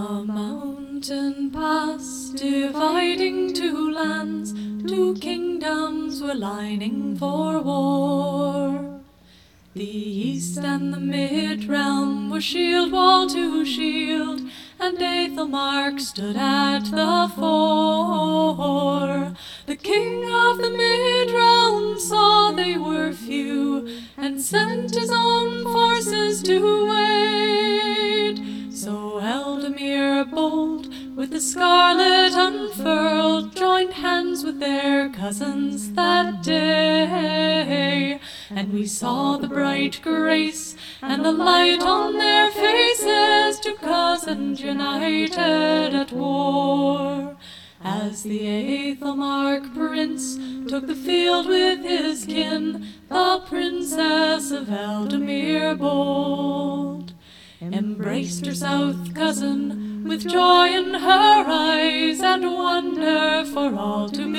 A mountain pass dividing two lands, two kingdoms were lining for war. The east and the mid-realm were shield wall to shield, and Aethelmark stood at the fore. The king of the mid-realm saw they were few, and sent his own forces to aid. So Eldamir bold, with the scarlet unfurled, joined hands with their cousins that day. And we saw the bright grace and the light on their faces, two cousins united at war. As the Aethelmark prince took the field with his kin, the princess of Eldamir bold embraced her south cousin with joy in her eyes and wonder for all to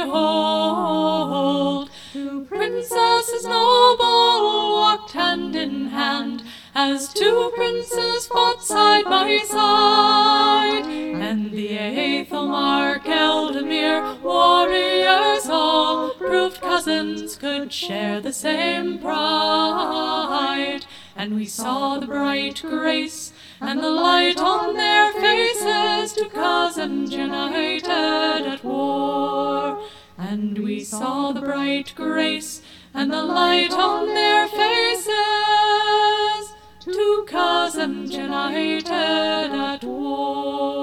behold. Two princesses noble walked hand in hand, as two princes fought side by side, and the Aethelmark Eldamir warriors all proved cousins could share the same pride. And we saw the bright grace and the light on their faces, two cousins united at war. And we saw the bright grace and the light on their faces, two cousins united at war.